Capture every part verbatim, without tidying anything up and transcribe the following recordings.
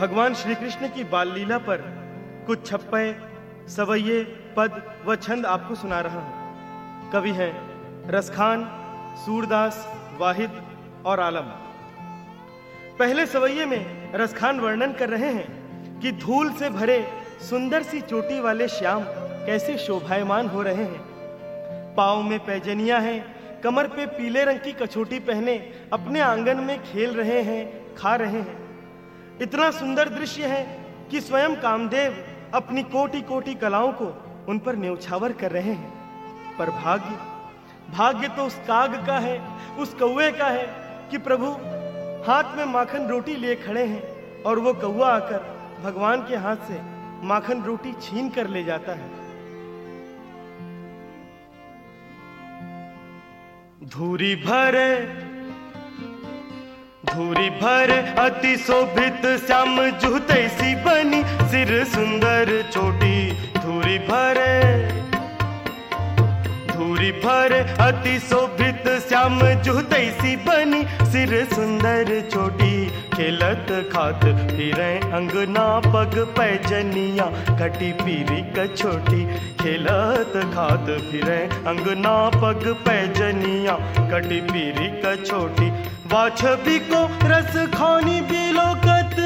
भगवान श्री कृष्ण की बाल लीला पर कुछ छप्पे, सवैये, पद व छंद आपको सुना रहा हूं। कवि हैं रसखान, सूरदास, वाहिद और आलम। पहले सवैये में रसखान वर्णन कर रहे हैं कि धूल से भरे सुंदर सी चोटी वाले श्याम कैसे शोभायमान हो रहे हैं। पाँव में पैजनियां हैं, कमर पे पीले रंग की कछोटी पहने अपने आंगन में खेल रहे हैं, खा रहे हैं। इतना सुंदर दृश्य है कि स्वयं कामदेव अपनी कोटि कोटि कलाओं को उन पर न्यौछावर कर रहे हैं। पर भाग्य भाग्य तो उस काग का है, उस कौवे का है कि प्रभु हाथ में माखन रोटी लिए खड़े हैं और वो कौवा आकर भगवान के हाथ से माखन रोटी छीन कर ले जाता है। धूरी भरे धूरी भरे अति शोभित श्याम जुहते सी बनी, सिर सुंदर चोटी। धूरी भरे धूरी भरे अति शोभित श्याम जुहते सी बनी, सिर सुंदर चोटी। खेलत खात फिरे अंगना पग पैजनिया, कटी पीरी कछोटी। खेलत खात फिरे अंगना पग पैजनिया, कटी पीरी कछोटी। वाछबी को रस खानी बिलोकत,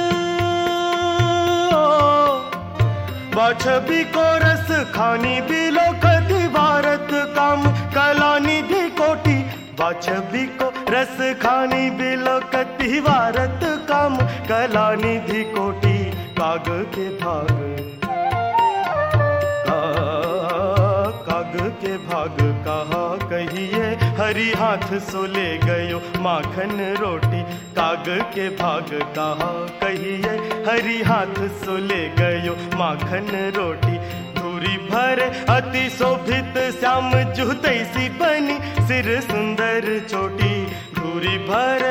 वाछबी को रस खानी बिलोकत। भारत काम कला निधि कोटि, वाछबी को रस खानी बिलोकत। भारत काम कला निधि कोटि। काग के भाग काग के भाग कहा कहिए, हरि हाथ सो ले गयो माखन रोटी। काग के भाग कहा कहिए, हरि हाथ सो ले गयो माखन रोटी। धूरी भर अति शोभित श्याम जुहते सी बनी, सिर सुंदर चोटी। धूरी भर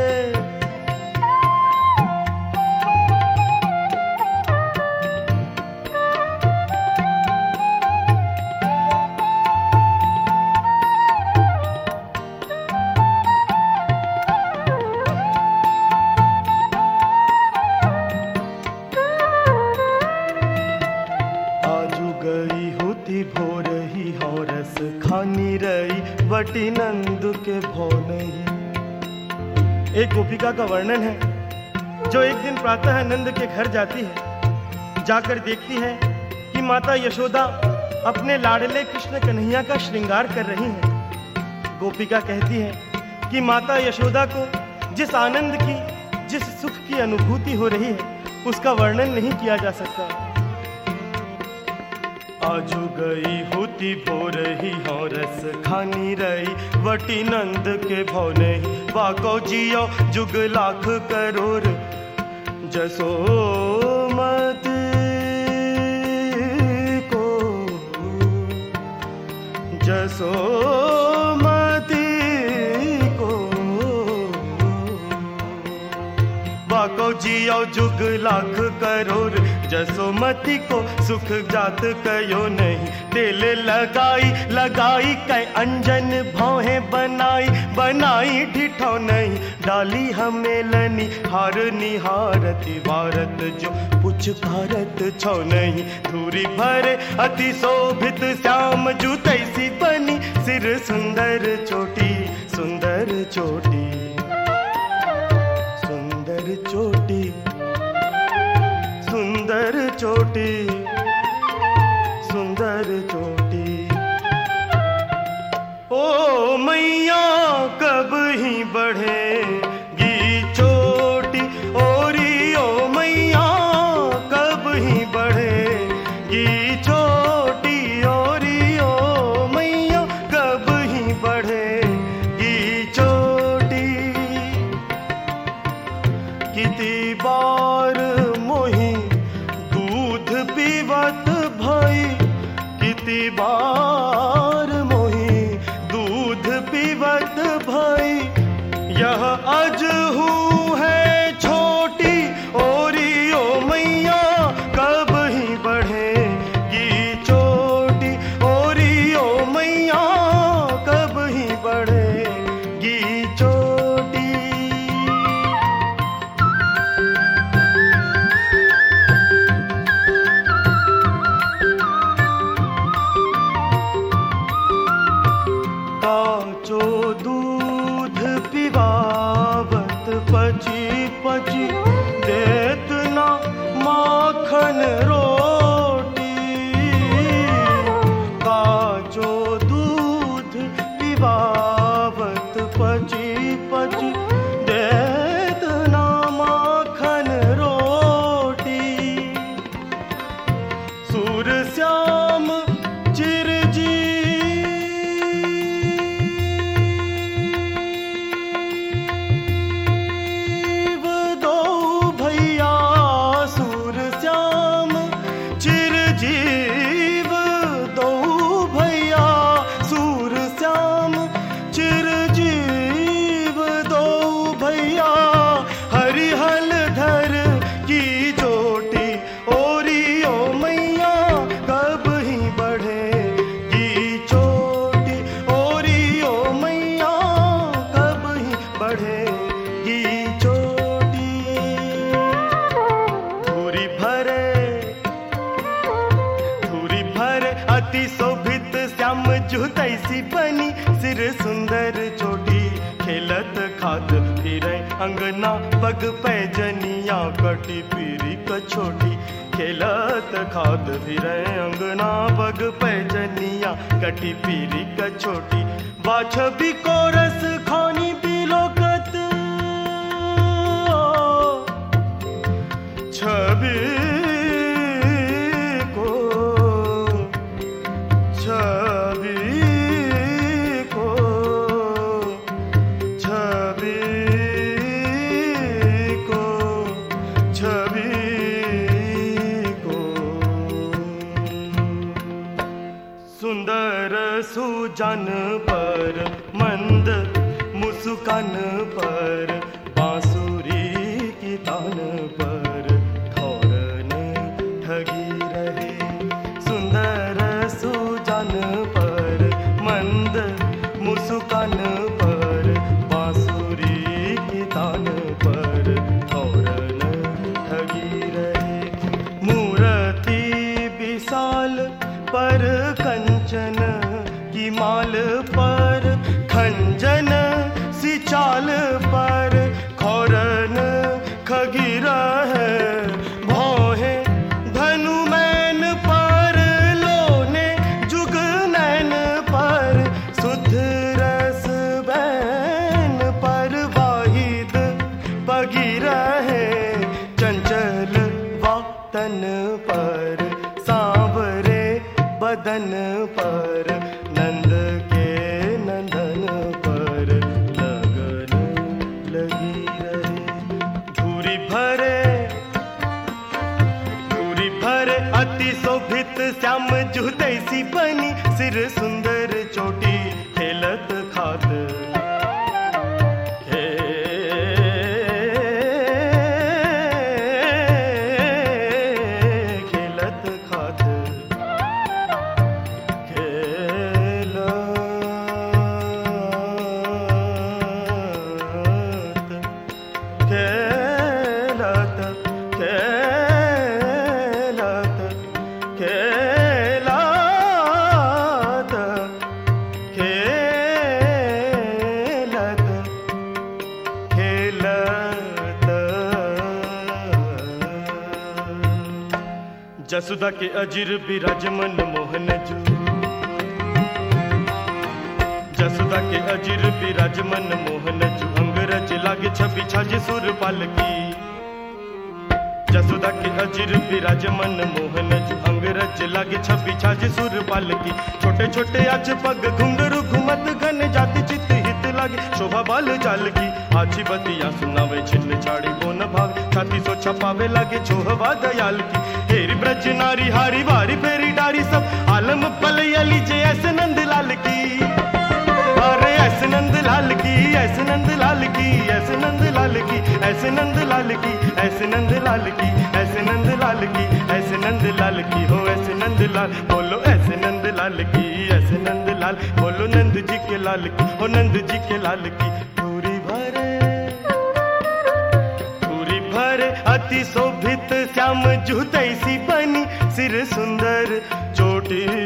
वटी नंद के भो नहीं। एक गोपिका का वर्णन है जो एक दिन प्रातः नंद के घर जाती है। जाकर देखती है कि माता यशोदा अपने लाडले कृष्ण कन्हैया का श्रृंगार कर रही हैं। गोपिका कहती है कि माता यशोदा को जिस आनंद की, जिस सुख की अनुभूति हो रही है, उसका वर्णन नहीं किया जा सकता। आजू गई होती भो रही हो रस खानी रही, वटी नंद के भो नहीं। वाको जियो जुग लाख करोड़, जसोमती को जसोमती को। वाको जियो जुग लाख करोड़, जसोमती को सुख जात कयो नहीं। तेल लगाई लगाई कै अंजन भौहें बनाई, बनाई ढिठो नहीं। डाली हमेलनी हार निहारती, भारत जो पुचकारत छो नहीं। धूरी भरे अति शोभित श्याम जुहते सी बनी, सिर सुंदर चोटी। सुंदर चोटी सुंदर चोटी सुंदर चोटी सुंदर चोटी। ओ मैया कब ही बढ़ेगी चोटी, ओरी ओ मैया कब ही बढ़ेगी चोटी। ओरी ओ मैया कब ही बढ़ेगी चोटी। कितनी बार मोही दूध पीवत भाई, कितनी बार मोही दूध पीवत भाई। यह अजहू है छोटी, ओरी ओ मैया कब ही बढ़ेगी चोटी। ओरी ओ मैया कब ही बढ़ेगी चोटी। बढ़ेगी चोटी, ओरी ओ मैया कब ही बढ़ेगी चोटी। धूरी भरे धूरी भरे अति शोभित श्याम जुतैसी बनी, सिर सुंदर चोटी खेलत खात फिरे अंगना, पग पैजनिया कटी पीरी कछोटी। खेलत खात फिरे अंगना, पग पैजनिया कटी पीरी कछोटी। बाछ भी कोरस खानी बिलोकत, छवि को छवि को छवि को छवि को। सुंदर सुजन पर मंद मुस्कान पर, बांसुरी की तान पर ठौरन ठगी रहे। सुंदर सुजन पर मंद मुस्कान पर, बांसुरी की तान पर ठौरन ठगी रहे। मूर्ति विशाल पर कंचन की माल पर, खंजन सी चाल पर खौरन खगी रहे। भौहे धनु मैन पर, लोने जुग नैन पर, सुध रस बैन पर वाहिद पगी रहे। चंचल वातन पर, सांवरे बदन पर, नंद के नंदन पर लगन लगी रहे। धूरी भरे धूरी भरे अति शोभित श्याम जुतैसी बनी, सिर सुंदर चोटी खेलत खात खेलत खात खेलत खेलत खेलत खेलत खेलत। जसुदा के अजिर विराजमन मोहन जू, जसुदा के अजिर विराजमन मोहन जू, अंगरज लागे छवि छाजे सुर पालकी। जसुदा के अजिर विराजमन मोहन जू, अंगरज लागे छवि छाजे सुर पालकी। छोटे छोटे आच पग घुंघरू घुमत घन जाति चित हित लागे, शोभा बाल जाल की। आछी बतिया सुनावे छिन्न छाड़ी बोन भाग, छाती सो छपावे लागे छोहवा दयाल की। हेरी ब्रज नारी हारी वारी फेरी डारी, सब आलम पलयली जे ऐसे नंद लाल की। अरे ऐसे नंद लाल की, ऐसे नंद लाल की, ऐसे नंद लाल की, ऐसे नंद लाल की, ऐसे नंद लाल की, ऐसे नंद लाल की, ऐसे नंद लाल की। हो ऐसे नंद लाल बोलो, ऐसे नंद लाल की, ऐसे नंद लाल बोलो, नंद जी के लाल की, हो नंद जी के लाल की। धूरी भरे धूरी भरे अति शोभित श्याम जुतैसी बनी, सिर सुंदर चोटी